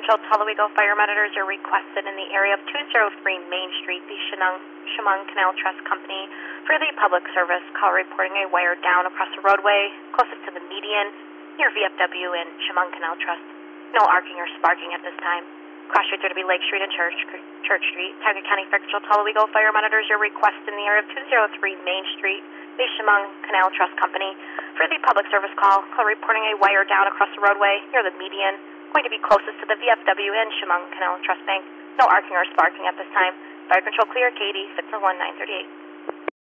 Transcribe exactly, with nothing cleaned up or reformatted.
Control Telewigo Fire Monitors are requested in the area of two oh three Main Street, the Chemung, Chemung Canal Trust Company, for the public service call reporting a wire down across the roadway closest to the median near V F W and Chemung Canal Trust. No arcing or sparking at this time. Cross streets are to be Lake Street and Church, Church Street. Tioga County Fire Control Telewigo Fire Monitors are requested in the area of two oh three Main Street, the Chemung Canal Trust Company, for the public service call call reporting a wire down across the roadway near the median, going to be closest to the V F W and Chemung Canal Trust Bank. No arcing or sparking at this time. Fire control clear, Katie, six oh one nine thirty-eight.